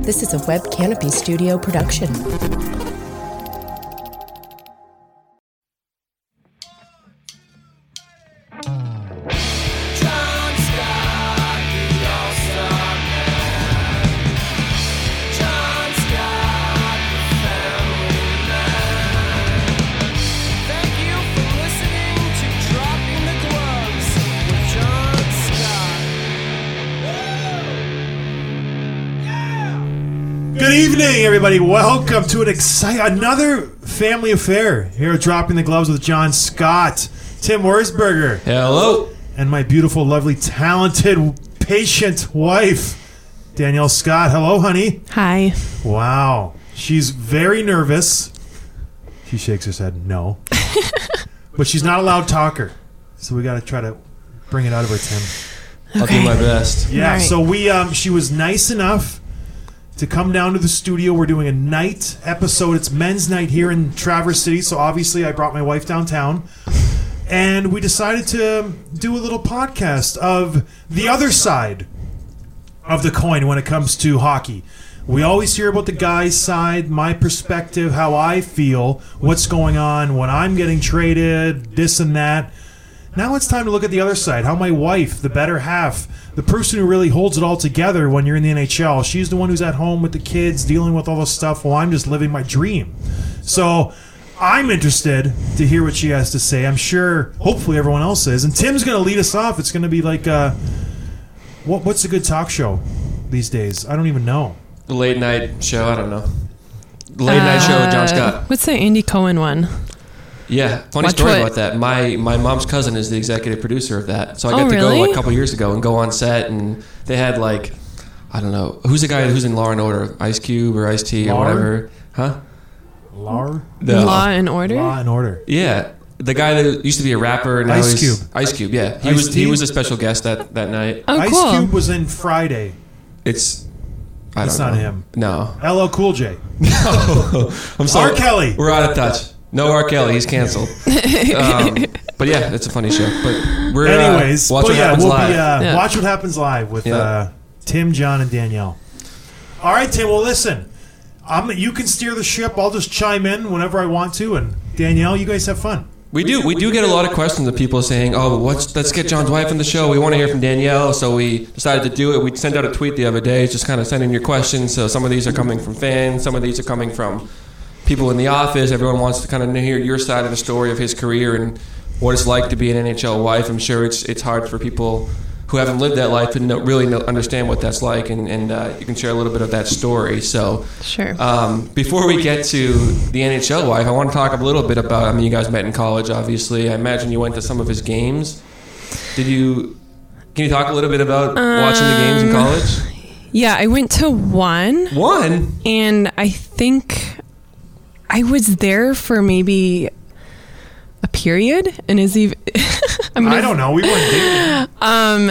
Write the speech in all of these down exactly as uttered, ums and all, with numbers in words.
This is a Web Canopy Studio production. Good evening, everybody. Welcome to an exciting another family affair here at Dropping the Gloves with John Scott, Tim Wurzberger, hello, and my beautiful, lovely, talented, patient wife, Danielle Scott. Hello, honey. Hi. Wow, she's very nervous. She shakes her head no, but she's not a loud talker, so we got to try to bring it out of her, Tim. I'll Okay. do my best. Yeah. Right. So we, um, she was nice enough to come down to the studio. We're doing a night episode. It's men's night here in Traverse City, so obviously I brought my wife downtown, and we decided to do a little podcast of the other side of the coin when it comes to hockey. We always hear about the guys' side, my perspective, how I feel, what's going on when I'm getting traded, this and that. Now it's time to look at the other side, how my wife, the better half, the person who really holds it all together when you're in the N H L, she's the one who's at home with the kids, dealing with all this stuff while I'm just living my dream. So I'm interested to hear what she has to say. I'm sure, hopefully everyone else is. And Tim's going to lead us off. It's going to be like, uh, what, what's a good talk show these days? I don't even know. The late night show, I don't know. The late night show with John Scott. What's the Andy Cohen one? Yeah, funny Watch story what? about that. My my mom's cousin is the executive producer of that. So I Oh, got to really? go like, a couple years ago and go on set, and they had like, I don't know, who's the guy who's in Law and Order? Ice Cube or Ice T or Lar? whatever. Huh? Lar? No. Law and Order? Law and Order. Yeah. The guy that used to be a rapper and now Ice he's Cube. Ice Cube, yeah. He Ice was T? he was a special guest that, that night. Oh, Ice cool. Cube was in Friday. It's I don't It's know. not him. No. L L Cool J. No. I'm sorry. R. Kelly. We're out of touch. No R. Kelly, he's canceled. um, but yeah, it's a funny show. But we're Anyways, uh, watch but what yeah, happens we'll live. be uh, Yeah. watch what happens live with Yeah. uh, Tim, John, and Danielle. All right, Tim. Well, listen, I'm, you can steer the ship. I'll just chime in whenever I want to, and Danielle, you guys have fun. We do. We do get a lot of questions of people saying, "Oh, what's, let's get John's wife on the show. We want to hear from Danielle." So we decided to do it. We sent out a tweet the other day, just kind of sending your questions. So some of these are coming from fans. Some of these are coming from people in the office. Everyone wants to kind of hear your side of the story of his career and what it's like to be an N H L wife. I'm sure it's it's hard for people who haven't lived that life to know, really know, understand what that's like, and, and uh, you can share a little bit of that story. So Sure. um, before we get to the N H L wife, I want to talk a little bit about, I mean, you guys met in college, obviously. I imagine you went to some of his games. Did you, can you talk a little bit about watching the games in Um, college? Yeah, I went to one, One? and I think I was there for maybe a period, and is even. I'm gonna, I don't know. We weren't dating. Um,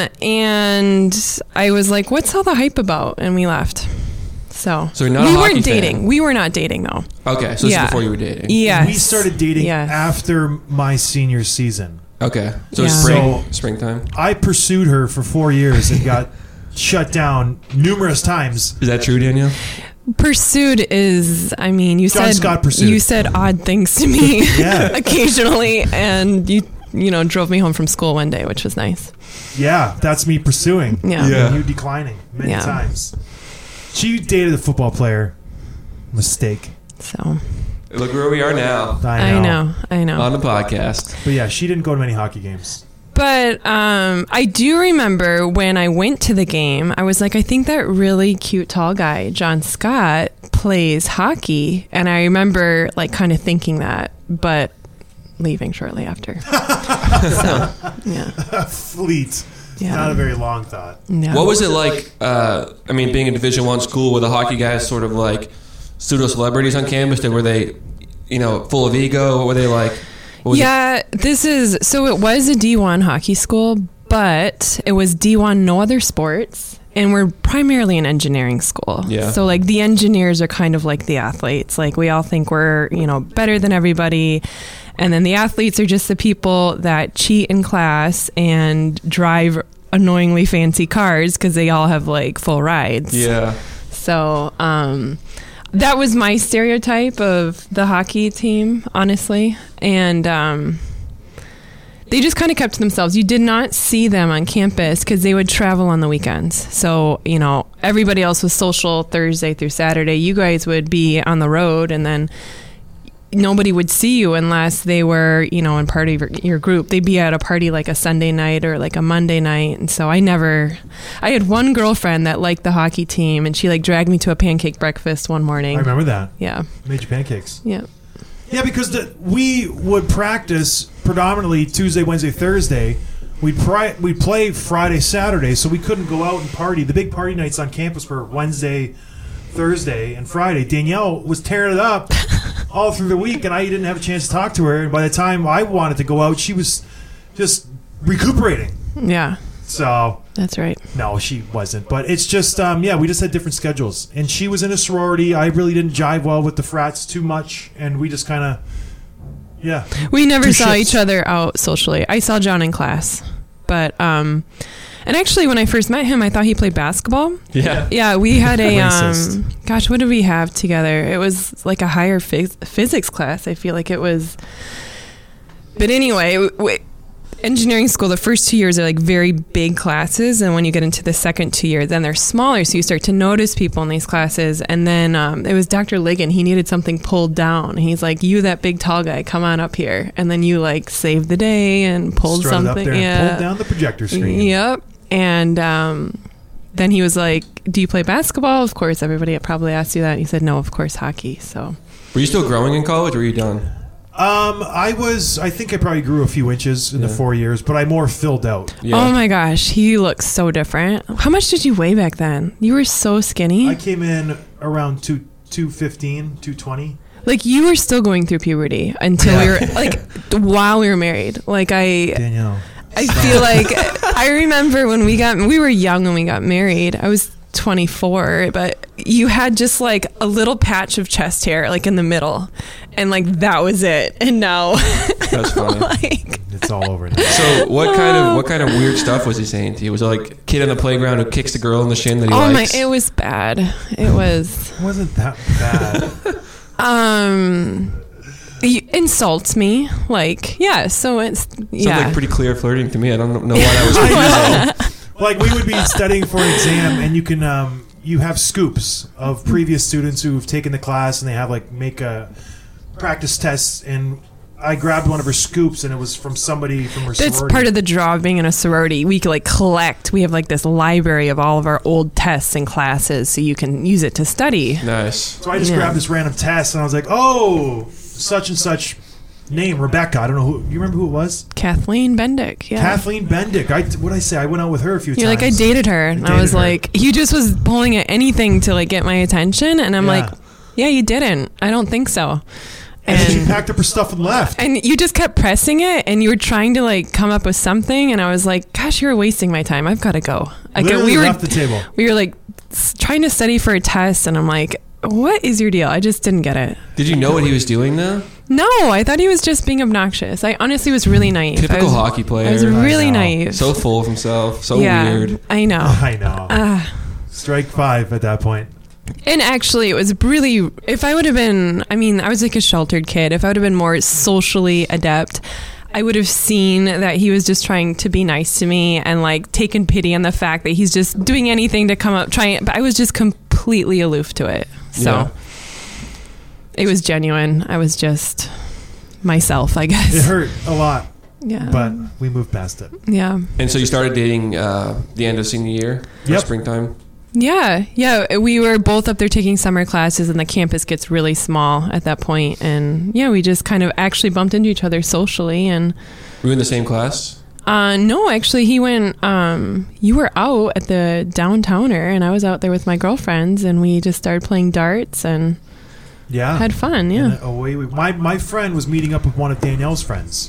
and I was like, "What's all the hype about?" And we left. So, So you're not a we hockey weren't fan? dating. We were not dating though. Okay, so this Yeah. is before you were dating. Yes. We started dating Yes. after my senior season. Okay, so Yeah. spring, So- springtime. I pursued her for four years and got shut down numerous times. Is that true, Danielle? Pursued is, I mean, you John said Scott pursued. you said odd things to me Yeah. occasionally, and you you know drove me home from school one day, which was nice. Yeah, that's me pursuing. Yeah. Yeah. And you declining many Yeah. times. She dated a football player. Mistake. So Look where we are now I know. I know, I know. on the podcast. But yeah, she didn't go to many hockey games. But um, I do remember when I went to the game, I was like, I think that really cute tall guy, John Scott, plays hockey. And I remember like kind of thinking that, but leaving shortly after. So, yeah. Fleet. Yeah. Not a very long thought. No. What was it like, uh, I mean, being a Division One school with the hockey guys sort of like pseudo-celebrities on campus? They, were they, you know, full of ego? What were they like? What was Yeah, it? this is, so it was a D one hockey school, but it was D one no other sports. And we're primarily an engineering school. Yeah. So like the engineers are kind of like the athletes. Like we all think we're, you know, better than everybody. And then the athletes are just the people that cheat in class and drive annoyingly fancy cars because they all have like full rides. Yeah. So um, that was my stereotype of the hockey team, honestly. And um, they just kind of kept to themselves. You did not see them on campus because they would travel on the weekends. So, you know, everybody else was social Thursday through Saturday. You guys would be on the road, and then nobody would see you unless they were, you know, in part of your, your group. They'd be at a party like a Sunday night or like a Monday night. And so I never, I had one girlfriend that liked the hockey team, and she like dragged me to a pancake breakfast one morning. I remember that. Yeah. Made you pancakes. Yeah. Yeah, because the, we would practice predominantly Tuesday, Wednesday, Thursday. We'd, pri- we'd play Friday, Saturday, so we couldn't go out and party. The big party nights on campus were Wednesday, Thursday, and Friday. Danielle was tearing it up all through the week, and I didn't have a chance to talk to her. And by the time I wanted to go out, she was just recuperating. Yeah. So that's right. No, she wasn't. But it's just, um, yeah, we just had different schedules. And she was in a sorority. I really didn't jive well with the frats too much, and we just kind of, yeah. We never Two saw shifts. each other out socially. I saw John in class, but um, and actually when I first met him, I thought he played basketball. Yeah. Yeah, we had a Racist. um, gosh, what did we have together? It was like a higher phys- physics class. I feel like it was. But anyway, w- w- engineering school, the first two years are like very big classes, and when you get into the second two years, then they're smaller, so you start to notice people in these classes. And then um, it was Doctor Ligon. He needed something pulled down. He's like, "You, that big tall guy, come on up here." And then you like saved the day and pulled Strutted something. up there yeah. and pulled down the projector screen. Yep. And um, then he was like, "Do you play basketball?" Of course, everybody probably asked you that. And he said, "No, of course, hockey." So. Were you still growing in college, or were you done? Um, I was, I think I probably grew a few inches in Yeah. the four years, but I more filled out. Yeah. Oh my gosh, he looks so different. How much did you weigh back then? You were so skinny. I came in around two, 215, two twenty. Like you were still going through puberty until we were like while we were married. Like I Danielle. I feel like I remember when we got we were young when we got married. I was twenty-four, but you had just like a little patch of chest hair like in the middle, and like that was it. And now That's funny. like It's all over now. So what kind of what kind of weird stuff was he saying to you? Was it like kid on the playground who kicks the girl in the shin that he oh likes? my, it was bad. It was It wasn't that bad. um he insults me like yeah so it's Sounds yeah like pretty clear flirting to me. I don't know why that was confusing. Like we would be studying for an exam, and you can um, you have scoops of previous students who've taken the class, and they have like make a practice tests. And I grabbed one of her scoops, and it was from somebody from her That's sorority. part of the draw of being in a sorority. We could like collect. We have like this library of all of our old tests and classes, so you can use it to study. Nice. So I just Yeah. grabbed this random test, and I was like, "Oh, such and such name, Rebecca." I don't know who. You remember who it was? Kathleen Bendick. Yeah. Kathleen Bendick. I what did I say? I went out with her a few You're times. like, I dated her. And I was dated her. like, you just was pulling at anything to like get my attention. And I'm Yeah. like, yeah, you didn't. I don't think so. And then she And, packed up her stuff and left. and you just kept pressing it, and you were trying to like come up with something. And I was like, gosh, you're wasting my time. I've got to go. Like, Literally we were, left the table. we were like s- trying to study for a test. And I'm like, what is your deal? I just didn't get it. Did you know what he was doing though? No, I thought he was just being obnoxious. I honestly was really naive. I Typical was, hockey player. I was really know. naive. So full of himself. So yeah, weird. I know. I know. Uh, Strike five at that point. and actually, it was really, if I would have been, I mean, I was like a sheltered kid. If I would have been more socially adept, I would have seen that he was just trying to be nice to me and like taken pity on the fact that he's just doing anything to come up, trying, but I was just completely aloof to it. So Yeah. it was genuine. I was just myself, I guess. It hurt a lot, Yeah. but we moved past it. yeah. And so you started dating uh, the end of senior year, or Yep. springtime. Yeah, yeah. We were both up there taking summer classes, and the campus gets really small at that point. And yeah, we just kind of actually bumped into each other socially. And Were you in the same class? uh, no, actually, he went. Um, you were out at the downtowner, and I was out there with my girlfriends, and we just started playing darts and Yeah. had fun. Yeah. And away we, my, my friend was meeting up with one of Danielle's friends.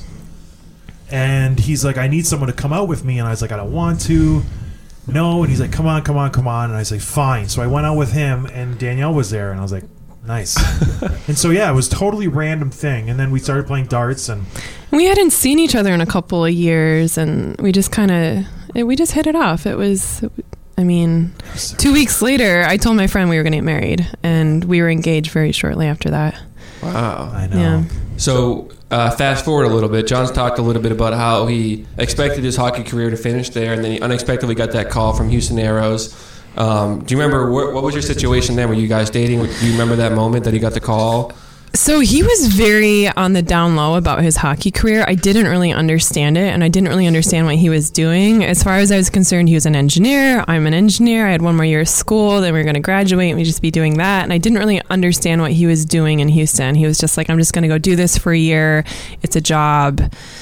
And he's like, I need someone to come out with me. And I was like, I don't want to. No. And he's like, come on, come on, come on. And I was like, fine. So I went out with him, and Danielle was there. And I was like, nice. And so, yeah, it was totally random thing. And then we started playing darts. And We hadn't seen each other in a couple of years, and we just kind of we just hit it off. It was I mean, two weeks later, I told my friend we were going to get married, and we were engaged very shortly after that. Wow. I know. Yeah. So uh, fast forward a little bit. John's talked a little bit about how he expected his hockey career to finish there, and then he unexpectedly got that call from Houston Aeros. Um, do you remember what, what was your situation then? Were you guys dating? Do you remember that moment that he got the call? So he was very on the down low about his hockey career. I didn't really understand it, and I didn't really understand what he was doing. As far as I was concerned, he was an engineer. I'm an engineer. I had one more year of school. Then we were going to graduate, and we'd just be doing that. And I didn't really understand what he was doing in Houston. He was just like, I'm just going to go do this for a year. It's a job.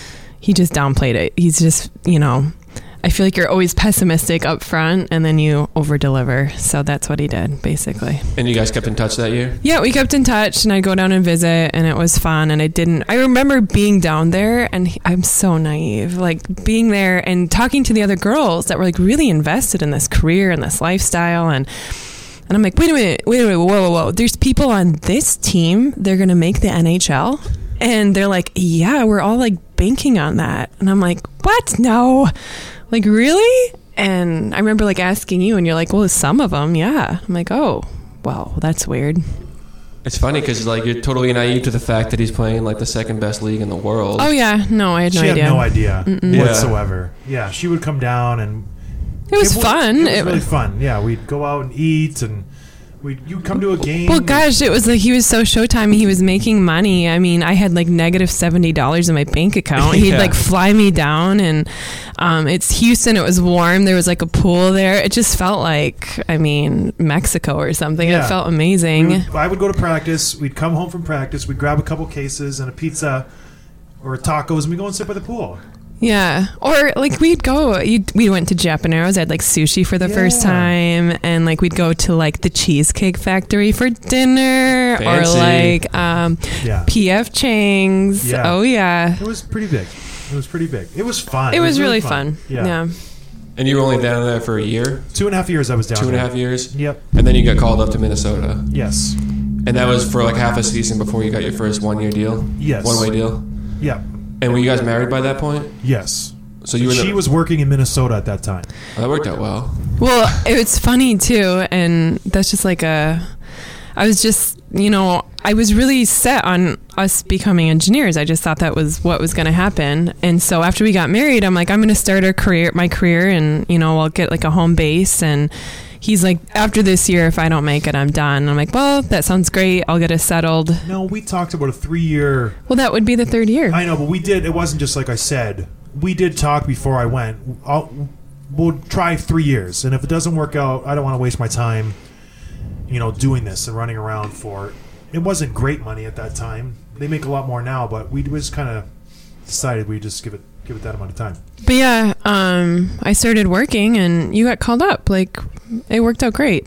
He just downplayed it. He's just, you know... I feel like you're always pessimistic up front, and then you over-deliver. So that's what he did, basically. And you guys kept in touch that year? Yeah, we kept in touch, and I'd go down and visit, and it was fun. And I didn't... I remember being down there, and he, I'm so naive. Like, being there and talking to the other girls that were, like, really invested in this career and this lifestyle. And and I'm like, wait a minute, wait a minute, whoa, whoa, whoa. There's people on this team, they're going to make the N H L? And they're like, yeah, we're all, like, banking on that. And I'm like, what? No. Like, really? And I remember, like, asking you, and you're like, well, some of them, yeah. I'm like, oh, wow, that's weird. It's funny because, like, you're totally naive to the fact that he's playing, like, the second best league in the world. Oh, yeah. No, I had no she idea. had no idea Mm-mm. whatsoever. Yeah. yeah, she would come down, and... It was it fun. Was, it was it really fun. Yeah, we'd go out and eat, and... We, you'd come to a game. Well, gosh, it was like he was so Showtime. He was making money. I mean, I had like negative seventy dollars in my bank account. He'd Yeah. like fly me down, and um, it's Houston. It was warm. There was like a pool there. It just felt like, I mean, Mexico or something. Yeah. It felt amazing. We would, I would go to practice. We'd come home from practice. We'd grab a couple cases and a pizza or tacos, and we'd go and sit by the pool. Yeah. Or like we'd go, you'd, we went to Japaneros. I had like sushi for the Yeah. first time. And like we'd go to like the Cheesecake Factory for dinner. Fancy. Or like um, Yeah. P F Chang's. Yeah. Oh, yeah. It was pretty big. It was pretty big. It was fun. It was really fun. Yeah. Yeah. And you were only down there for a year? Two and a half years I was down Two and a there. half years? Yep. And then you got called up to Minnesota. Yes. And that was for like half a season before you got your first one-year deal? Yes. One-way deal? Yep. And were you guys married by that point? Yes. So you were she the, was working in Minnesota at that time. oh, that worked out well. Well, it's funny too, and that's just like a. I was just, you know, I was really set on us becoming engineers. I just thought that was what was going to happen, and so after we got married, I'm like, I'm going to start a career, my career, and you know, I'll get like a home base. And he's like, after this year, if I don't make it, I'm done. And I'm like, well, that sounds great. I'll get us settled. No, we talked about a three-year. Well, that would be the third year. I know, but we did. It wasn't just like I said. We did talk before I went. I'll, we'll try three years, and if it doesn't work out, I don't want to waste my time, you know, doing this and running around for. It wasn't great money at that time. They make a lot more now, but we just kind of decided we just give it give it that amount of time. But yeah, um, I started working, and you got called up. Like, it worked out great.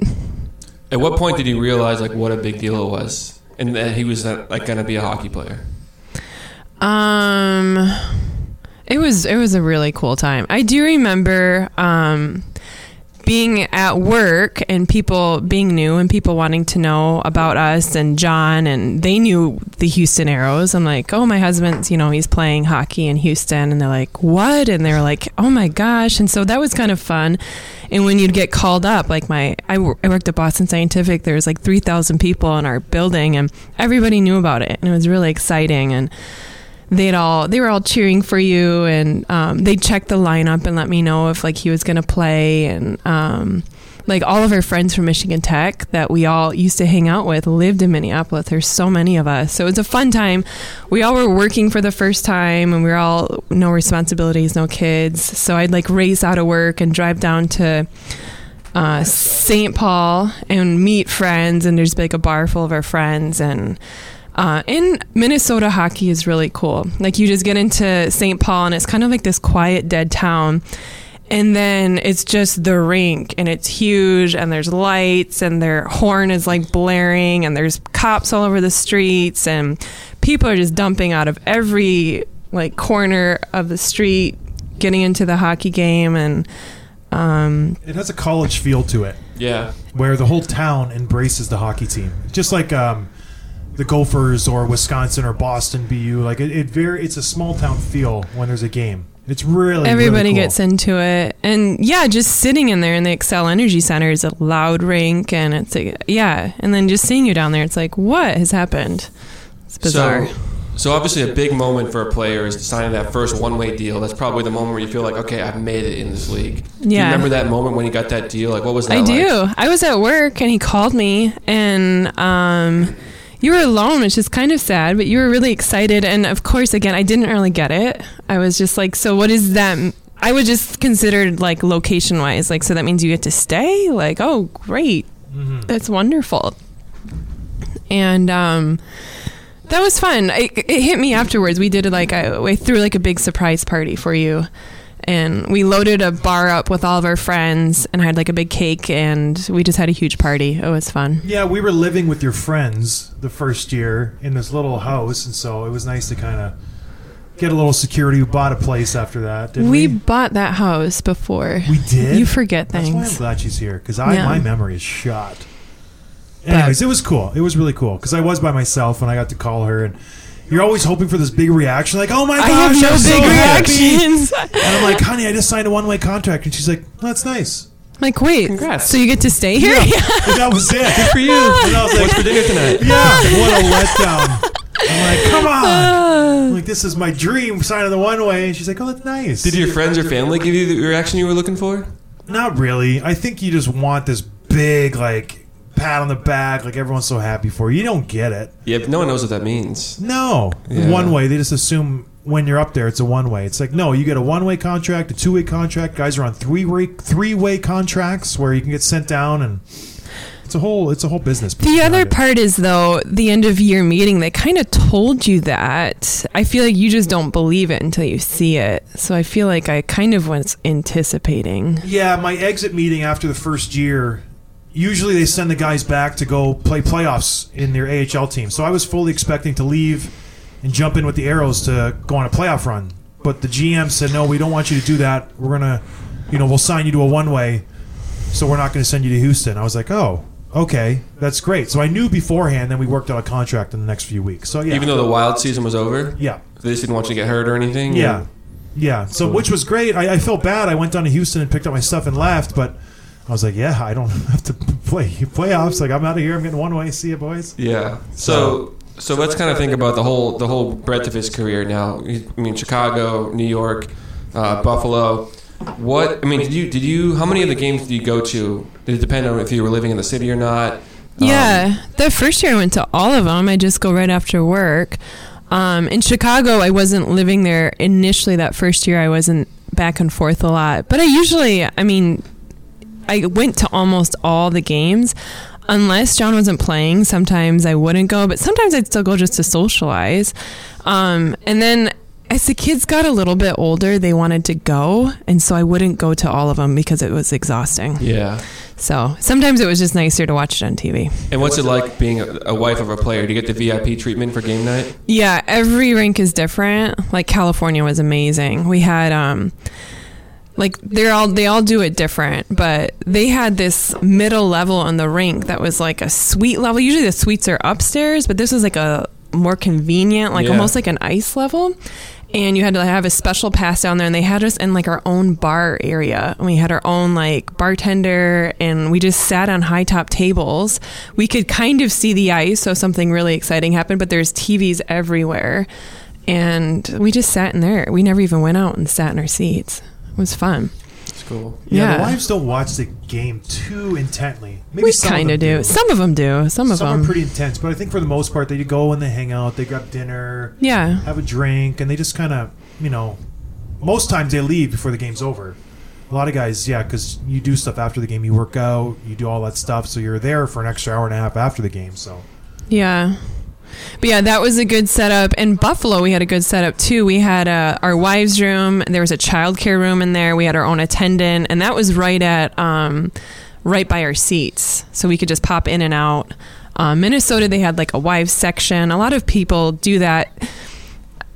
At what point did you realize like what a big deal it was, and that he was uh, like going to be a hockey player? Um, it was it was a really cool time. I do remember um, being at work and people being new and people wanting to know about us and John, and they knew the Houston Aeros. I'm like, oh, my husband's, you know, he's playing hockey in Houston, and they're like, what? And they're like, oh my gosh. And so that was kind of fun. And when you'd get called up, like my, I, w- I worked at Boston Scientific, there was like three thousand people in our building, and everybody knew about it, and it was really exciting. And they'd all they were all cheering for you, and um, they'd check the lineup and let me know if like he was gonna play. And um, like all of our friends from Michigan Tech that we all used to hang out with lived in Minneapolis. There's so many of us, so it was a fun time. We all were working for the first time, and we were all no responsibilities, no kids. So I'd like race out of work and drive down to uh, Saint Paul and meet friends, and there's like a bar full of our friends. And Uh, in Minnesota, hockey is really cool. Like, you just get into Saint Paul, and it's kind of like this quiet, dead town. And then it's just the rink, and it's huge, and there's lights, and their horn is like blaring, and there's cops all over the streets, and people are just dumping out of every like corner of the street, getting into the hockey game. And um, It has a college feel to it, Yeah. where the whole town embraces the hockey team, just like um, the Gophers or Wisconsin or Boston B U. Like it, it very, it's a small town feel when there's a game. It's really Everybody really cool. gets into it. And yeah, just sitting in there in the Xcel Energy Center is a loud rink. And it's like, yeah. And then just seeing you down there, it's like, what has happened? It's bizarre. So, so obviously a big moment for a player is signing that first one-way deal. That's probably the moment where you feel like, okay, I've made it in this league. Do you Yeah. remember that moment when you got that deal? Like, what was that I like? do. I was at work and he called me and um, you were alone, which is kind of sad, but you were really excited. And of course, again, I didn't really get it. I was just like, so what is that? m- I was just considered like location wise, like, so that means you get to stay? Like, oh, great. That's wonderful. And um, that was fun. I, it hit me afterwards. We did like, I, we threw like a big surprise party for you. And we loaded a bar up with all of our friends and had like a big cake and we just had a huge party. It was fun. Yeah, we were living with your friends the first year in this little house, and so it was nice to kind of get a little security. We bought a place after that, didn't We we? bought that house before. We did? You forget That's why I'm things. glad she's here, because I Yeah. my memory is shot. Anyways, it was cool. It was really cool, because I was by myself and I got to call her, and you're always hoping for this big reaction, like, oh my gosh, I have no I'm so big happy. reactions. And I'm like, honey, I just signed a one-way contract. And she's like, oh, that's nice. Like, wait, Congrats. so you get to stay here? And that was it. Good For you. And I was like, What's for dinner tonight? yeah, what a letdown. I'm like, come on. I'm like, this is my dream, signing the one-way. And she's like, oh, that's nice. Did your friends or family give you the reaction you were looking for? Not really. I think you just want this big, like, pat on the back, like everyone's so happy for you. You don't get it. Yeah, but no one knows what that means. No. Yeah. One way. They just assume when you're up there, it's a one way. It's like, no, you get a one way contract, a two way contract. Guys are on three way three way contracts where you can get sent down, and it's a whole it's a whole business. The other behind it. part is, though, the end of year meeting, they kind of told you that. I feel like you just don't believe it until you see it. So I feel like I kind of was anticipating. Yeah, my exit meeting after the first year. Usually they send the guys back to go play playoffs in their A H L team. So I was fully expecting to leave and jump in with the Arrows to go on a playoff run. But the G M said, no, we don't want you to do that. We're going to, you know, we'll sign you to a one-way, so we're not going to send you to Houston. I was like, oh, okay, that's great. So I knew beforehand, then we worked out a contract in the next few weeks. So yeah. Even though the wild season was over? Yeah. They just didn't want you to get hurt or anything? Yeah. Yeah. So which was great. I, I felt bad. I went down to Houston and picked up my stuff and left, but I was like, yeah, I don't have to play playoffs. Like, I'm out of here. I'm getting one way. See you, boys. Yeah. So so let's kind of think about the whole the whole breadth of his career now. I mean, Chicago, New York, uh, Buffalo. What I mean, did you did you how many of the games did you go to? Did it depend on if you were living in the city or not? Yeah, the first year I went to all of them. I just go right after work. Um, in Chicago, I wasn't living there initially. That first year, I wasn't back and forth a lot. But I usually, I mean, I went to almost all the games. Unless John wasn't playing, sometimes I wouldn't go. But sometimes I'd still go just to socialize. Um, and then as the kids got a little bit older, they wanted to go. And so I wouldn't go to all of them because it was exhausting. Yeah. So sometimes it was just nicer to watch it on T V. And what's it like being a, a wife of a player? Do you get the V I P treatment for game night? Yeah, every rink is different. Like California was amazing. We had um like they're all they all do it different, but they had this middle level on the rink that was like a suite level. Usually the suites are upstairs, but this was like a more convenient, like Yeah. almost like an ice level. And you had to have a special pass down there, and they had us in like our own bar area. And we had our own like bartender, and we just sat on high top tables. We could kind of see the ice, so something really exciting happened, but there's T Vs everywhere. And we just sat in there. We never even went out and sat in our seats. It was fun. It's cool. Yeah, Yeah. the wives don't watch the game too intently. Maybe We some kind of them do. Some of them do. Some of Some them. are pretty intense, but I think for the most part, they go and they hang out, they grab dinner, Yeah. have a drink, and they just kind of, you know, most times they leave before the game's over. A lot of guys, yeah, because you do stuff after the game. You work out, you do all that stuff, so you're there for an extra hour and a half after the game. So Yeah. But yeah, that was a good setup. In Buffalo, we had a good setup too. We had uh, our wives' room. There was a childcare room in there. We had our own attendant, and that was right at um, right by our seats, so we could just pop in and out. Um, Minnesota, they had like a wives section. A lot of people do that.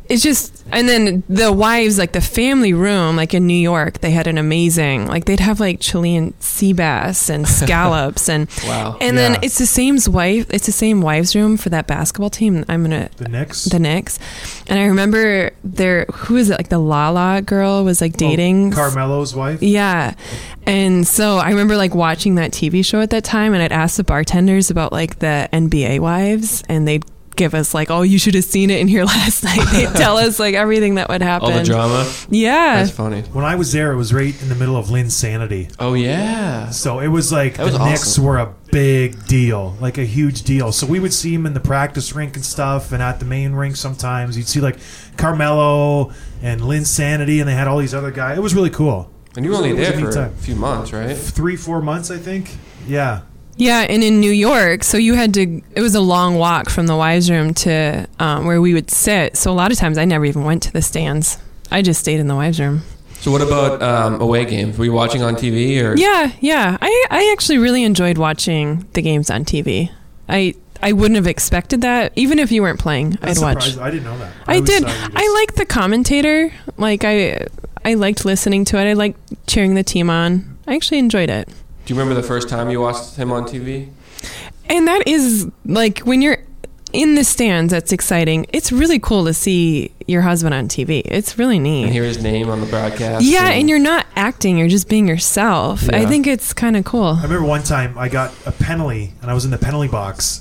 it's just, and then the wives, like the family room, like in New York, they had an amazing, like they'd have like Chilean sea bass and scallops and Wow. and Yeah. then it's the same wife, it's the same wives room for that basketball team. I'm gonna The Knicks. the Knicks, and I remember there, who is it? Like the Lala girl was like dating Oh, Carmelo's wife. Yeah. And so I remember like watching that T V show at that time, and I'd ask the bartenders about like the N B A wives, and they'd give us like, oh, you should have seen it in here last night. They'd tell us like everything that would happen. All the drama. Yeah. That's funny. When I was there, it was right in the middle of Linsanity. Oh yeah. So it was like That was the Knicks awesome. were a big deal, like a huge deal. So we would see him in the practice rink and stuff, and at the main rink sometimes. You'd see like Carmelo and Linsanity, and they had all these other guys. It was really cool. And you were only It was there a neat for a time. few months, right? Three, four months, I think. Yeah. Yeah. And in New York, so you had to, it was a long walk from the wives room to um, where we would sit. So a lot of times I never even went to the stands. I just stayed in the wives room. So what about um, away games? Were you watching on T V or? Yeah. Yeah. I, I actually really enjoyed watching the games on T V. I, I wouldn't have expected that. Even if you weren't playing, That's I'd watch. surprising. I didn't know that. I always did. thought you just- I liked the commentator. Like I, I liked listening to it. I liked cheering the team on. I actually enjoyed it. Do you remember the first time you watched him on T V? And that is like when you're in the stands. That's exciting. It's really cool to see your husband on T V. It's really And neat. hear his name on the broadcast? Yeah, and you're not acting. You're just being yourself. I Yeah. think it's kind of cool. I remember one time I got a penalty, and I was in the penalty box,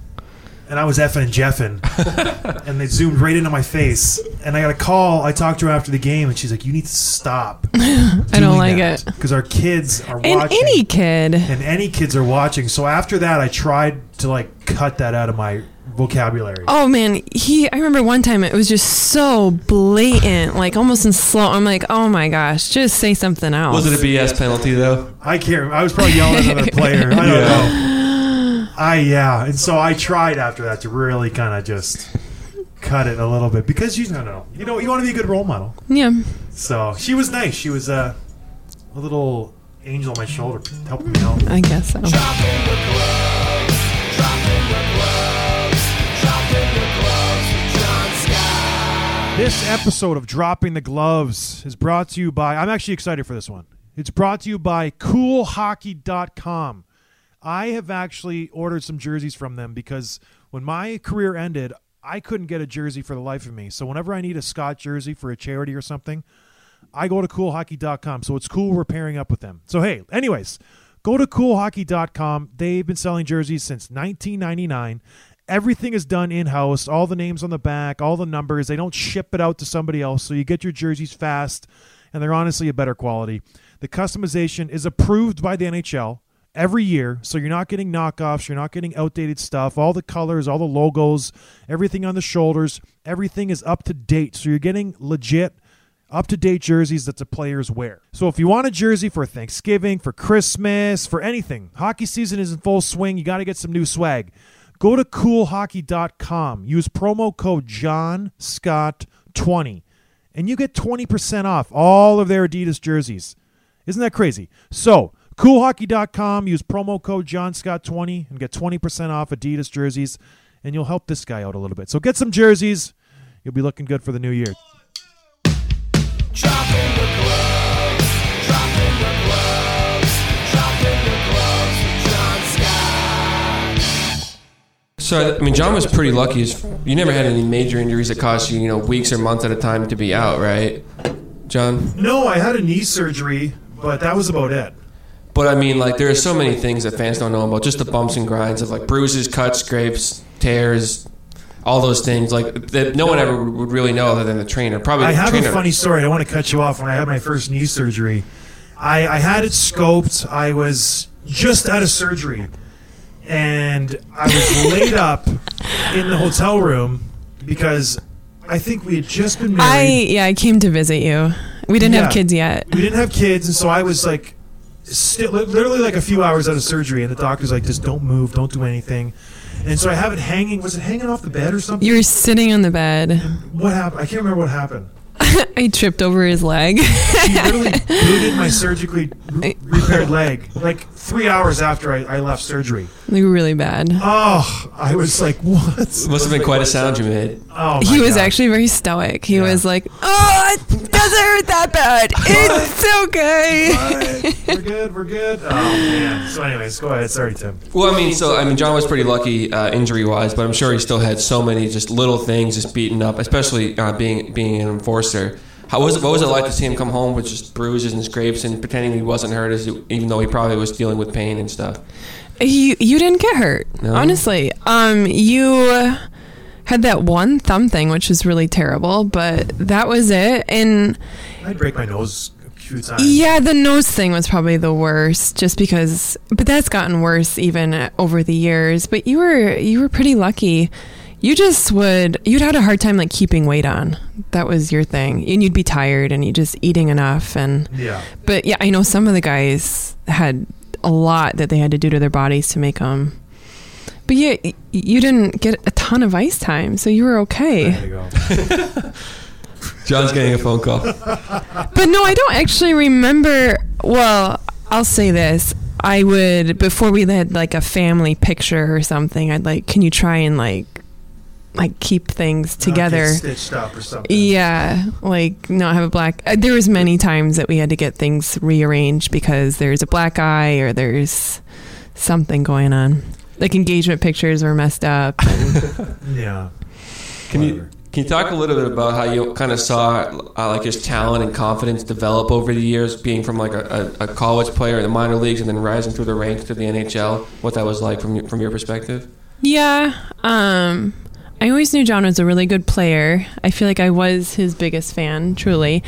and I was effing and jeffing, and they zoomed right into my face. And I got a call. I talked to her after the game, and she's like, "You need to stop." I don't like it. because our kids are And watching, any kid. and any kids are watching. So after that, I tried to like cut that out of my vocabulary. Oh man, he. I remember one time it was just so blatant, like almost in slow. I'm like, oh my gosh, just say something else. Was it a B S penalty though? I can't. I was probably yelling at another player. I don't Yeah. know. I yeah, and so I tried after that to really kind of just cut it a little bit because you don't know, you know, you want to be a good role model. Yeah. So she was nice. She was uh, a little angel on my shoulder, helping me out. I guess so. This episode of Dropping the Gloves is brought to you by. I'm actually excited for this one. It's brought to you by cool hockey dot com. I have actually ordered some jerseys from them because when my career ended, I couldn't get a jersey for the life of me. So whenever I need a Scott jersey for a charity or something, I go to cool hockey dot com. So it's cool we're pairing up with them. So hey, anyways, go to cool hockey dot com. They've been selling jerseys since nineteen ninety-nine. Everything is done in-house. All the names on the back, all the numbers. They don't ship it out to somebody else. So you get your jerseys fast, and they're honestly a better quality. The customization is approved by the N H L every year, so you're not getting knockoffs, you're not getting outdated stuff. All the colors, all the logos, everything on the shoulders, everything is up to date. So you're getting legit, up-to-date jerseys that the players wear. So if you want a jersey for Thanksgiving, for Christmas, for anything, hockey season is in full swing, you got to get some new swag. Go to cool hockey dot com. Use promo code John Scott twenty, and you get twenty percent off all of their Adidas jerseys. Isn't that crazy? So, cool hockey dot com. Use promo code John Scott twenty and get twenty percent off Adidas jerseys, and you'll help this guy out a little bit. So get some jerseys. You'll be looking good for the new year. Dropping the gloves, dropping the gloves, dropping the gloves with John Scott. So I mean, John was pretty lucky. You never had any major injuries that cost you, you know, weeks or months at a time to be out, right, John? No, I had a knee surgery, but that was about it. But I mean, like, there are so many things that fans don't know about. Just the bumps and grinds of like bruises, cuts, scrapes, tears, all those things. Like that, no one ever would really know other than the trainer. Probably. I the have trainer. a funny story. I don't want to cut you off. When I had my first knee surgery, I, I had it scoped. I was just out of surgery, and I was laid up in the hotel room because I think we had just been I married. yeah, I came to visit you. We didn't have Yeah. kids yet. We didn't have kids, and so I was like, still, literally like a few hours out of surgery, and the doctor's like, just don't move, don't do anything. And so I have it hanging. Was it hanging off the bed or something? You were sitting on the bed. What happened? I can't remember what happened. I tripped over his leg. He literally booted my surgically re- repaired leg like three hours after I, I left surgery. Like really bad. Oh, I was like, what? Must have been quite a sound you made. Oh, my He was God. actually very stoic. He Yeah. was like, "Oh, it doesn't hurt that bad. It's okay." Fine. We're good. We're good. Oh man. So, anyways, go ahead. Sorry, Tim. Well, I mean, so I mean, John was pretty lucky uh, injury-wise, but I'm sure he still had so many just little things just beaten up, especially uh, being being an enforcer. How was it? What was it like to see him come home with just bruises and scrapes and pretending he wasn't hurt, as he, even though he probably was dealing with pain and stuff? You you didn't get hurt, No? honestly. Um, you had that one thumb thing, which was really terrible, but that was it. And I'd break my nose a few times. yeah, the nose thing was probably the worst, just because. But that's gotten worse even over the years. But you were you were pretty lucky. You just would you'd had a hard time like keeping weight on. That was your thing, and you'd be tired, and you just eating enough. And Yeah. but yeah, I know some of the guys had a lot that they had to do to their bodies to make them. But yeah, y- you didn't get a ton of ice time, so you were There okay. you go. John's getting a phone call. But no, I don't actually remember. Well, I'll say this. I would, before we had like a family picture or something, I'd like, can you try and like, like keep things together? Not get stitched up or something. Yeah, like not have a black. Uh, there was many times that we had to get things rearranged because there's a black eye or there's something going on. Like engagement pictures were messed up. Yeah. Can you can you talk a little bit about how you kind of saw uh, like his talent and confidence develop over the years, being from like a, a, a college player in the minor leagues and then rising through the ranks to the N H L? What that was like from your, from your perspective? Yeah, um, I always knew John was a really good player. I feel like I was his biggest fan, truly.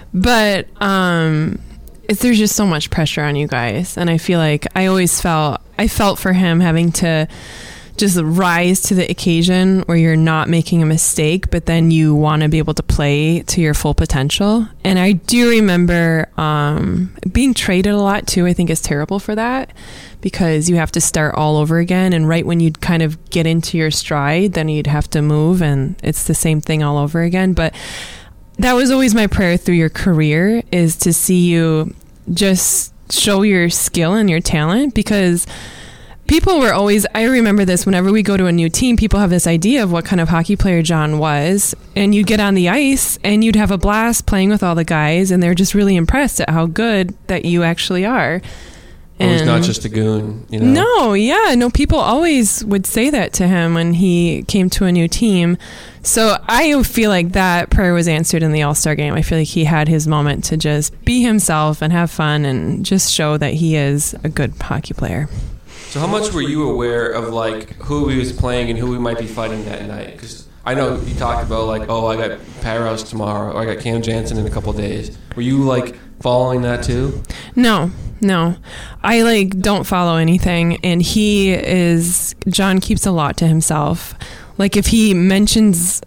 But um, it's, there's just so much pressure on you guys, and I feel like I always felt I felt for him having to just rise to the occasion where you're not making a mistake, but then you want to be able to play to your full potential. And I do remember um, being traded a lot too. I think is terrible for that because you have to start all over again. And right when you'd kind of get into your stride, then you'd have to move, and it's the same thing all over again. But that was always my prayer through your career, is to see you just show your skill and your talent, because people were always, I remember this, whenever we go to a new team, people have this idea of what kind of hockey player John was, and you'd get on the ice and you'd have a blast playing with all the guys, and they're just really impressed at how good that you actually are. Or he's And- not just a goon, you know? no, yeah, no, people always would say that to him when he came to a new team. So I feel like that prayer was answered in the All-Star game. I feel like he had his moment to just be himself and have fun and just show that he is a good hockey player. So how much were you aware of like who he was playing and who we might be fighting that night? Because I know you talked about like, oh, I got Parros tomorrow, or I got Cam Jansen in a couple of days. Were you like following that too? No, no. I like don't follow anything, and he is John keeps a lot to himself. Like if he mentions,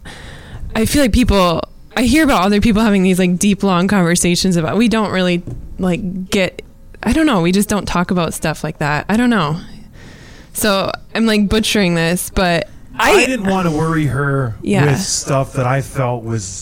I feel like people I hear about other people having these like deep long conversations about, we don't really like get I don't know, we just don't talk about stuff like that. I don't know. So I'm like butchering this, but I, I didn't want to worry her Yeah. with stuff that I felt was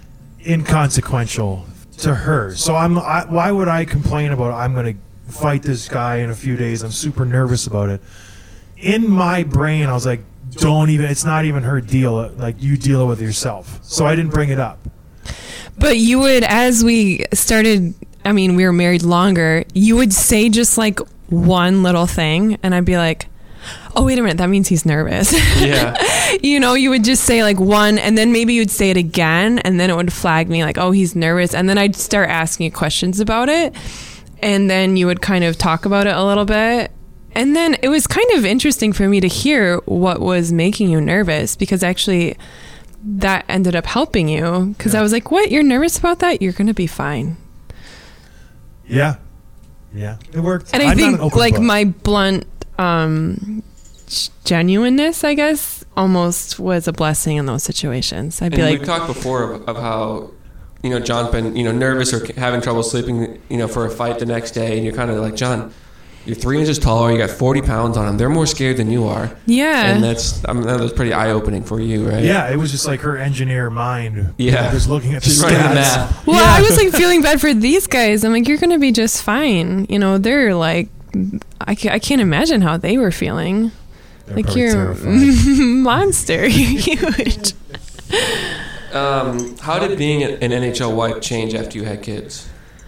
inconsequential to her. So I'm. I, why would I complain about? I'm going to fight this guy in a few days. I'm super nervous about it. In my brain, I was like, "Don't even. It's not even her deal. Like you deal with yourself." So I didn't bring it up. But you would, as we started, I mean, we were married longer, you would say just like one little thing, and I'd be like, oh, wait a minute, that means he's nervous. Yeah. You know, you would just say like one, and then maybe you'd say it again, and then it would flag me like, oh, he's nervous. And then I'd start asking you questions about it, and then you would kind of talk about it a little bit. And then it was kind of interesting for me to hear what was making you nervous, because actually that ended up helping you, because Yeah. I was like, what, you're nervous about that? You're going to be fine. Yeah, yeah, it worked. And I I'm not an think open like book. my blunt um, genuineness, I guess, almost was a blessing in those situations. I'd And be we've like, talked before of, of how, you know, John's been, you know, nervous or having trouble sleeping, you know, for a fight the next day, and you're kind of like, John, you're three inches taller, you got forty pounds on them. They're more scared than you are. Yeah. And that's, I mean, that was pretty eye-opening for you, right? Yeah, it was just like her engineer mind. Yeah. Just looking at the She's running the stats. math. Well, Yeah. I was like feeling bad for these guys. I'm like, you're going to be just fine. You know, they're like, I, ca- I can't imagine how they were feeling. They're like probably you're terrified. a monster. You're huge. Um, how did being an N H L wife change after you had kids?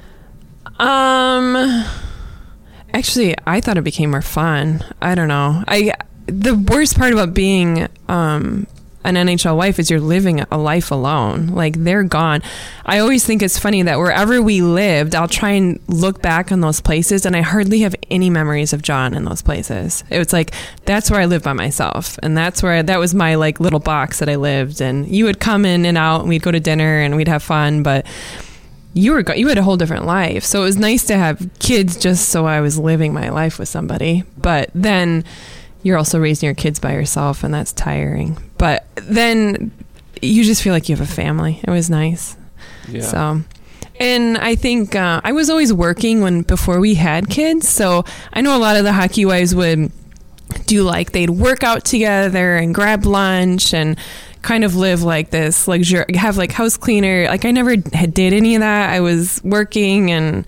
Um, actually, I thought it became more fun. I don't know. I the worst part about being um an N H L wife is you're living a life alone. Like they're gone. I always think it's funny that wherever we lived, I'll try and look back on those places, and I hardly have any memories of John in those places. It was like that's where I lived by myself, and that's where that was my like little box that I lived. And you would come in and out, and we'd go to dinner, and we'd have fun, but. You were go- you had a whole different life, so it was nice to have kids just so I was living my life with somebody. But then you're also raising your kids by yourself, and that's tiring. But then you just feel like you have a family. It was nice. Yeah. So, and I think uh, I was always working when before we had kids, so I know a lot of the hockey wives would do like they'd work out together and grab lunch and kind of live like this luxury, have like house cleaner. Like I never had, did any of that. I was working and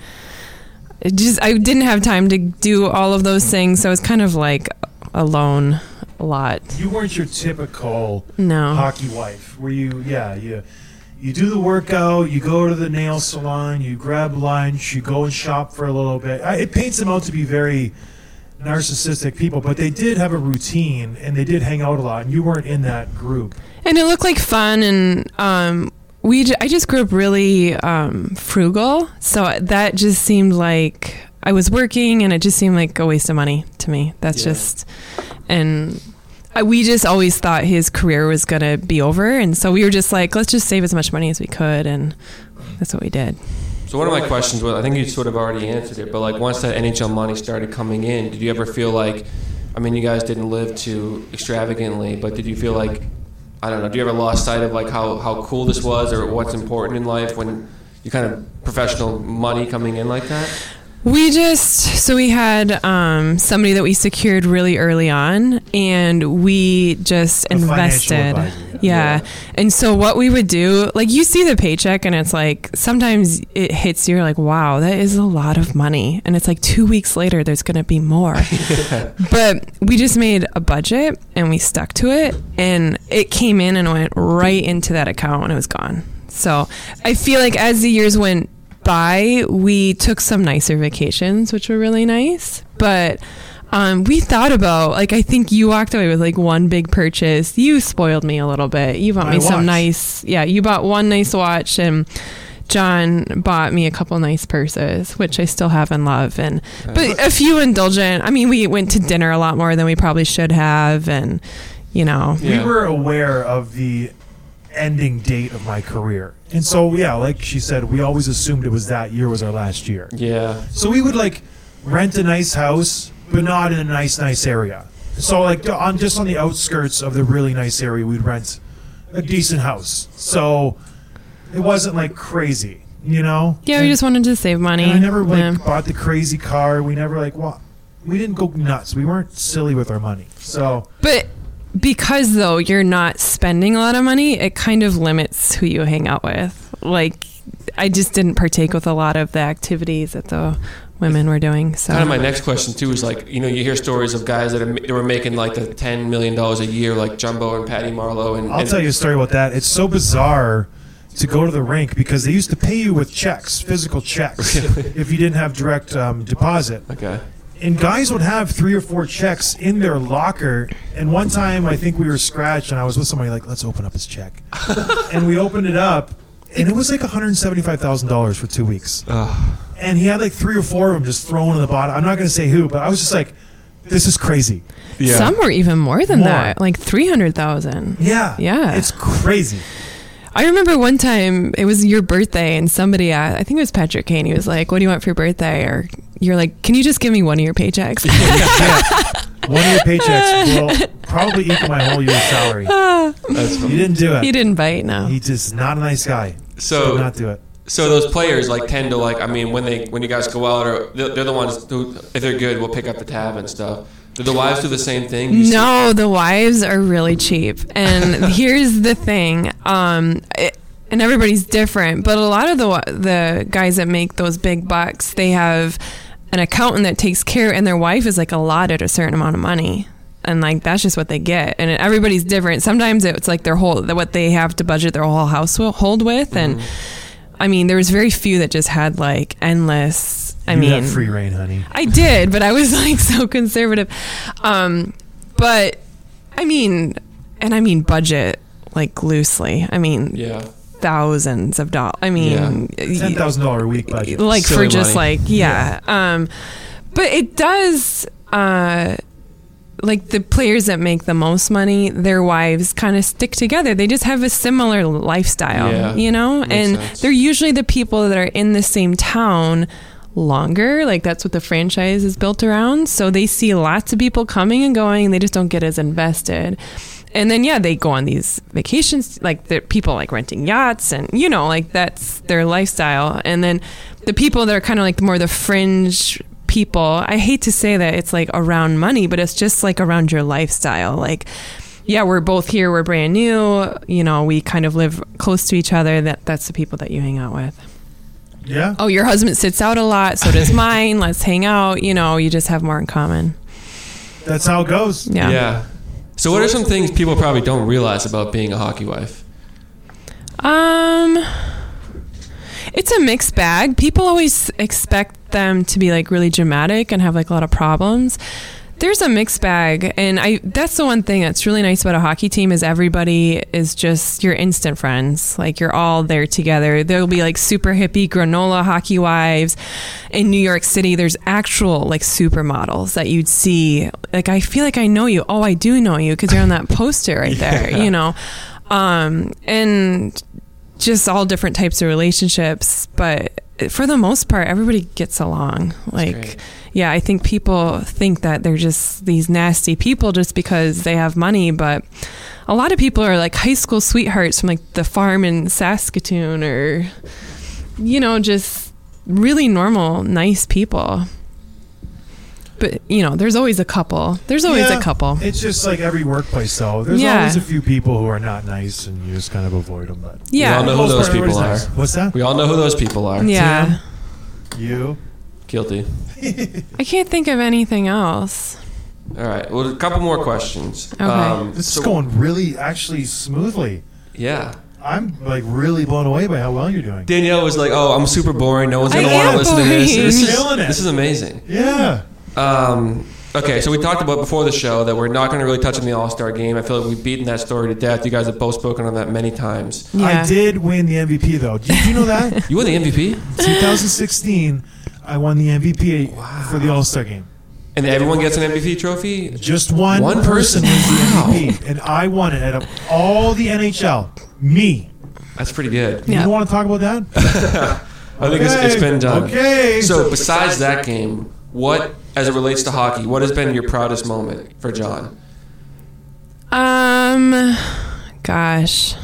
it just I didn't have time to do all of those things. So I was kind of like alone a lot. You weren't your typical No. hockey wife. Were you? Yeah, you. You do the workout. You go to the nail salon. You grab lunch. You go and shop for a little bit. I, it paints them out to be very narcissistic people, but they did have a routine and they did hang out a lot. And you weren't in that group. And it looked like fun, and um, we. J- I just grew up really um, frugal, so that just seemed like I was working, and it just seemed like a waste of money to me. That's Yeah. just, and I, we just always thought his career was gonna be over, and so we were just like, let's just save as much money as we could, and that's what we did. So one of my questions was, I think you sort of already answered it, but like once that N H L money started coming in, did you ever feel like, I mean, you guys didn't live too extravagantly, but did you feel like, I don't know, do you ever lost sight of like how, how cool this was or what's important in life when you kind of professional money coming in like that? We just, so we had um, somebody that we secured really early on, and we just A financial invested. advisor, yeah. Yeah. Yeah. And so what we would do, like you see the paycheck and it's like, sometimes it hits you, you're like, wow, that is a lot of money. And it's like two weeks later, there's going to be more. But we just made a budget and we stuck to it, and it came in and went right into that account and it was gone. So I feel like as the years went by, we took some nicer vacations, which were really nice. But um, we thought about, like, I think you walked away with like one big purchase. You spoiled me a little bit. You bought My me some watch. nice, yeah, you bought one nice watch, and John bought me a couple nice purses, which I still have and love. And but a few indulgent. I mean, we went to dinner a lot more than we probably should have, and you know, Yeah. We were aware of the ending date of my career. And so, yeah, like she said, we always assumed it was that year was our last year. Yeah. So we would like rent a nice house, but not in a nice, nice area. So like on just on the outskirts of the really nice area, we'd rent a decent house. So it wasn't like crazy, you know? yeah, we And- just wanted to save money. and I never like Yeah. bought the crazy car. We never like well, we didn't go nuts. We weren't silly with our money. So But because though you're not spending a lot of money, it kind of limits who you hang out with. Like I just didn't partake with a lot of the activities that the women were doing. So Kind of my next question too is like, you know, you hear stories of guys that, are, that were making like the ten million dollars a year, like Jumbo and Patty Marlowe. And I'll and, tell you a story about that. It's so bizarre to go to the rink because they used to pay you with checks, physical checks, if you didn't have direct um, deposit. Okay. And guys would have three or four checks in their locker. And one time, I think we were scratched, and I was with somebody like, let's open up his check. And we opened it up, and it was like one hundred seventy-five thousand dollars for two weeks. Ugh. And he had like three or four of them just thrown in the bottom. I'm not going to say who, but I was just like, this is crazy. Yeah. some were even more than More. that, like three hundred thousand. Yeah. Yeah. It's crazy. I remember one time it was your birthday, and somebody, asked, I think it was Patrick Kane, he was like, "What do you want for your birthday?" Or you're like, "Can you just give me one of your paychecks?" Yeah. One of your paychecks will probably equal my whole year's salary. That's You didn't do it. He didn't bite. No. He just not a nice guy. So- Did not do it. So those players like tend to like. I mean, when they when you guys go out, or they're, they're the ones who, if they're good, will pick up the tab and stuff. Do the wives do the same thing? You No, the wives are really cheap. And here's the thing. Um, it, and everybody's different, but a lot of the the guys that make those big bucks, they have an accountant that takes care, and their wife is like allotted a certain amount of money. And like that's just what they get, and everybody's different. Sometimes it's like their whole what they have to budget their whole household with, and mm-hmm. I mean there was very few that just had like endless. I you mean, got free reign, honey. I did, but I was like so conservative. Um, but I mean, and I mean budget like loosely. I mean, yeah. thousands of dollars. I mean, yeah. ten thousand dollar a week budget, like Silly for just money. like yeah. yeah. Um, but it does. Uh, like the players that make the most money, their wives kind of stick together. They just have a similar lifestyle, Yeah, you know, makes and sense. they're usually the people that are in the same town longer. Like that's what the franchise is built around. So they see lots of people coming and going, and they just don't get as invested. And then, yeah, they go on these vacations, like the people like renting yachts, and, you know, like that's their lifestyle. And then the people that are kind of like more the fringe people, I hate to say that it's like around money, but it's just like around your lifestyle. Like, yeah, we're both here, we're brand new, you know, we kind of live close to each other. That that's the people that you hang out with. Yeah. Oh, your husband sits out a lot, so does mine. Let's hang out. You know, you just have more in common. That's how it goes. Yeah. Yeah. So what are some things people probably don't realize about being a hockey wife? Um, it's a mixed bag. People always expect them to be like really dramatic and have like a lot of problems. There's a mixed bag, and I that's the one thing that's really nice about a hockey team is everybody is just your instant friends. Like you're all there together. There'll be like super hippie granola hockey wives. In New York City, there's actual like supermodels that you'd see. Like I feel like I know you. Oh, I do know you because you're on that poster right there, Yeah. you know. Um, and just all different types of relationships, but for the most part, everybody gets along. Like, great. yeah, I think people think that they're just these nasty people just because they have money, but a lot of people are like high school sweethearts from like the farm in Saskatoon, or, you know, just really normal, nice people. But, you know, there's always a couple. There's always Yeah, a couple. It's just like every workplace, though. There's Yeah. always a few people who are not nice, and you just kind of avoid them. But Yeah. We all know For who the most those part, people are. everybody's nice. What's that? We all know who those people are. Yeah. You. Guilty. I can't think of anything else. All right. Well, a couple more questions. Okay. This so- is going really, actually, smoothly. Yeah. I'm like really blown away by how well you're doing. Danielle was like, "Oh, I'm super boring. No one's I gonna want am to listen to this. boring. This is, Killing it. this is amazing." Yeah. Um, okay, so we talked about before the show that we're not going to really touch on the All-Star game. I feel like we've beaten that story to death. You guys have both spoken on that many times. Yeah. I did win the M V P, though. Did you know that? You won the M V P, twenty sixteen, I won the M V P for the All-Star game. and everyone gets an M V P trophy. Just one, One person person? wins the Wow. M V P, and I won it out of all the N H L. Me. That's pretty good. Yeah. You don't want to talk about that? I think it's, it's been done. Okay. So besides that game, what, as it relates to hockey, what has been your proudest moment for John? Um, gosh,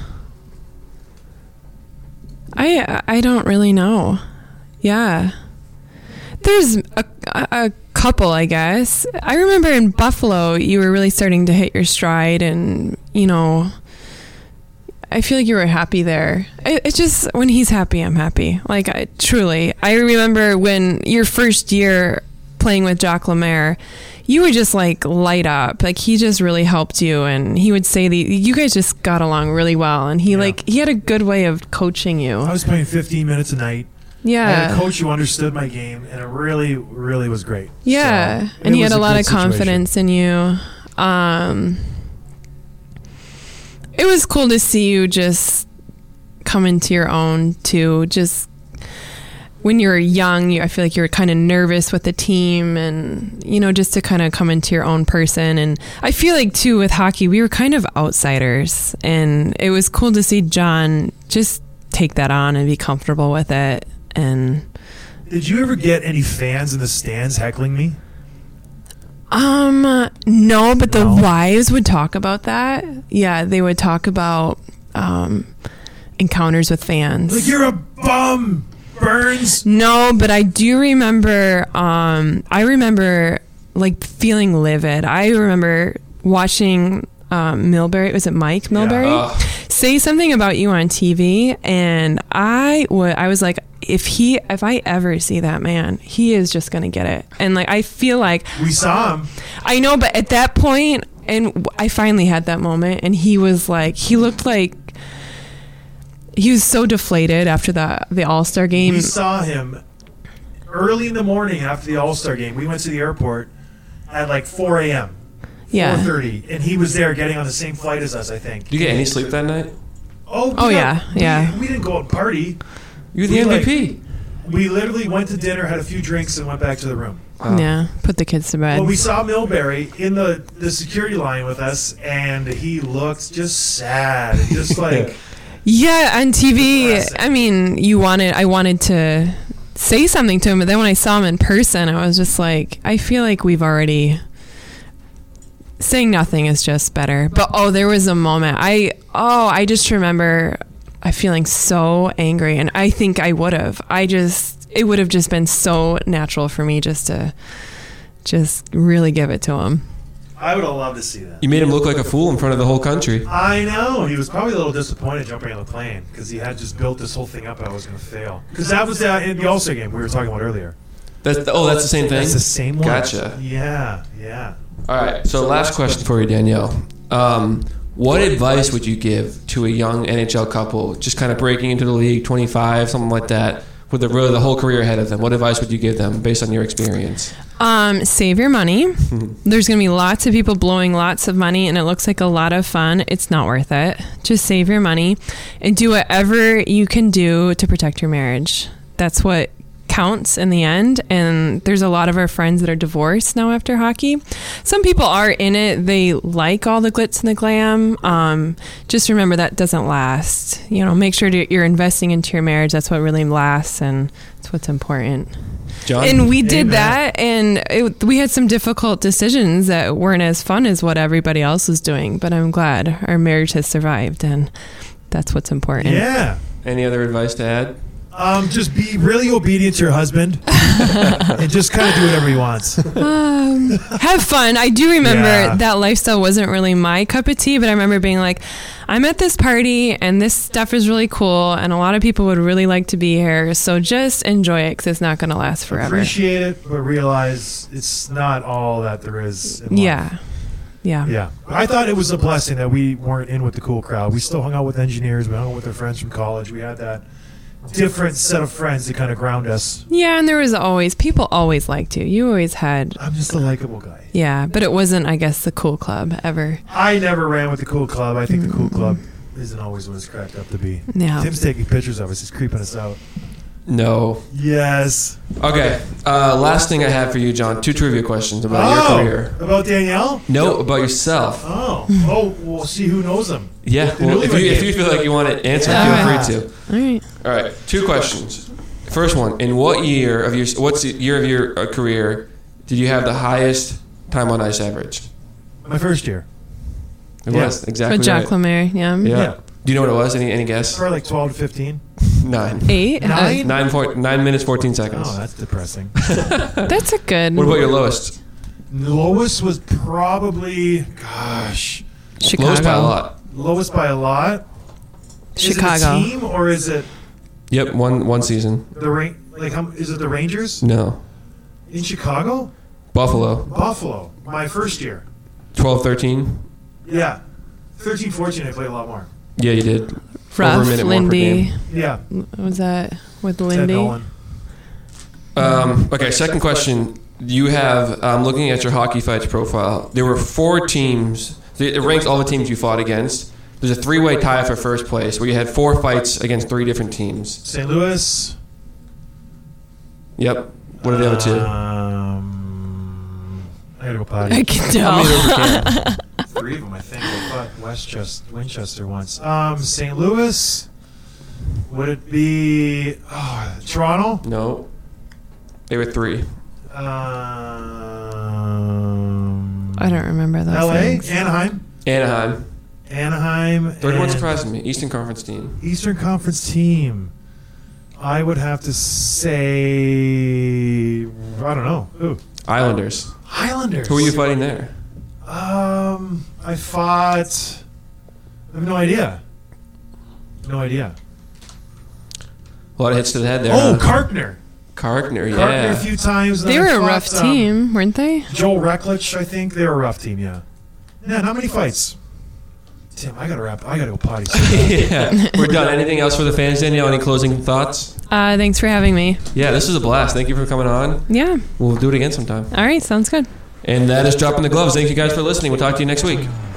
I I don't really know. Yeah, there's a, a couple, I guess. I remember in Buffalo, you were really starting to hit your stride, and you know, I feel like you were happy there. It, it's just when he's happy, I'm happy. Like I truly, I remember when your first year playing with Jacques Lemaire, you would just like light up. Like he just really helped you, and he would say the you guys just got along really well, and he Yeah. like he had a good way of coaching you. I was playing fifteen minutes a night. I had Yeah. a coach who understood my game, and it really, really was great. Yeah, So, and it he had was a lot good of situation. confidence in you. Um, it was cool to see you just come into your own too. Just when you were young, you, I feel like you were kind of nervous with the team, and you know, just to kind of come into your own person. And I feel like too with hockey, we were kind of outsiders, and it was cool to see John just take that on and be comfortable with it. And Did you ever get any fans in the stands heckling me? Um, no, but the No? wives would talk about that. Yeah, they would talk about um, encounters with fans. Like, you're a bum, Burns. No, but I do remember. Um, I remember like feeling livid. I remember watching um, Milbury. Was it Mike Milbury? Yeah. Say something about you on T V, and I would. I was like, if he, if I ever see that man, he is just gonna get it. And like, I feel like We saw him. I know, but at that point, and I finally had that moment, and he was like, he looked like. He was so deflated after the the All-Star game. We saw him early in the morning after the All-Star game. We went to the airport at like four a.m. Yeah. four thirty, and he was there getting on the same flight as us, I think. Did you get any sleep that night? Oh, Oh, we yeah, got- we- yeah. We didn't go out and party. You were the We, M V like- P. We literally went to dinner, had a few drinks, and went back to the room. Yeah, put the kids to bed. Well, we saw Milbury in the, the security line with us, and he looked just sad. Just like, Yeah, on T V, Depressing. I mean, you wanted, I wanted to say something to him, but then when I saw him in person, I was just like, I feel like we've already, saying nothing is just better. But oh, there was a moment, I, oh, I just remember I feeling so angry, and I think I would have, I just, it would have just been so natural for me just to, just really give it to him. I would have loved to see that. You made him look like a fool in front of the whole country. I know. He was probably a little disappointed jumping on the plane because he had just built this whole thing up I was going to fail. Because that was uh, in the All-Star game we were talking about earlier. That's the, oh, that's the same thing. That's the same one. Gotcha. Yeah, yeah. All right. So, last question for you, Danielle. Um, what advice would you give to a young N H L couple just kind of breaking into the league, twenty-five, something like that, with the really the whole career ahead of them? What advice would you give them based on your experience? Um, save your money. There's going to be lots of people blowing lots of money, and it looks like a lot of fun. It's not worth it. Just save your money and do whatever you can do to protect your marriage. That's what counts in the end. And there's a lot of our friends that are divorced now after hockey. Some people are in it. They like all the glitz and the glam. Um, just remember that doesn't last. You know, make sure that you're investing into your marriage. That's what really lasts, and that's what's important. John? And we did Amen. that, and it, we had some difficult decisions that weren't as fun as what everybody else was doing. But I'm glad our marriage has survived, and that's what's important. Yeah. Any other advice to add? Um, just be really obedient to your husband and just kind of do whatever he wants. Um, have fun. I do remember Yeah. that lifestyle wasn't really my cup of tea, but I remember being like, I'm at this party, and this stuff is really cool, and a lot of people would really like to be here. So just enjoy it, because it's not going to last forever. Appreciate it, but realize it's not all that there is in life. Yeah. Yeah. Yeah. I thought it was a blessing that we weren't in with the cool crowd. We still hung out with engineers. We hung out with our friends from college. We had that different set of friends that kind of ground us. Yeah, and there was always, people always liked you. You always had, I'm just a likable guy. yeah, but it wasn't, I guess, the cool club ever. I never ran with the cool club. I think the cool club isn't always what it's cracked up to be. Yeah. Tim's taking pictures of us. He's creeping us out. No. Yes. Okay. Uh, last thing I have for you, John. Two trivia questions about your Oh, career. about Danielle? No, about yourself. Oh. Oh, we'll see who knows him. Yeah. The Well, if newlywed you if game. you feel like you want to answer, Yeah. feel free to. All right. All right. Two questions. First one: in what year of your what's the year of your uh, career did you have the highest time on ice average? My first year. It Yeah. was exactly With Jack right. Lemaire, yeah. Yeah. Yeah. Do you know what it was? Any any guess? Probably like twelve to fifteen. Nine. Eight? Nine? Nine, four, nine minutes, fourteen seconds. Oh, that's depressing. Uh, that's a good. What about your lowest? Lowest was probably, gosh, Chicago. Lowest by a lot. lowest by a lot. Chicago. Is it a team or is it Yep, one one season. the Ra- like? How, is it the Rangers No. in Chicago? Buffalo. Buffalo. My first year. twelve, thirteen. Yeah, thirteen, fourteen. I played a lot more. Yeah, you did. Ruff, Over a minute more per Lindy. game. Yeah, What was that with Ted Lindy? Nolan. Um, okay, second question. You have, um, looking at your Hockey Fights profile, there were four teams. It ranks all the teams you fought against. There's a three-way tie for first place where you had four fights against three different teams. Saint Louis. Yep. What are the other two? Um, I gotta go potty. I can How tell. many of them can? Three of them, I think. I fought Westchester, Winchester once. Um, Saint Louis. Would it be oh, Toronto? No. They were three. Um, I don't remember those L A, things. Anaheim, Anaheim. Anaheim. Third one and surprises me. Eastern Conference team. Eastern Conference team. I would have to say, I don't know. Who? Islanders. Islanders. Who are you fighting there? Um, I fought. I have no idea. No idea. A lot of hits to the head there. Oh, huh? Karkner. Karkner, Karkner yeah. a few times. They Then were I a fought, rough um, team, weren't they? Joel Reklich, I think they were a rough team. Yeah. Man, how many fights? Tim, I gotta wrap. I gotta go potty. Yeah, we're done. Anything else for the fans, Danielle? Any closing thoughts? Uh, thanks for having me. Yeah, this was a blast. Thank you for coming on. Yeah. We'll do it again sometime. All right. Sounds good. And that is Dropping the Gloves. Thank you guys for listening. We'll talk to you next week.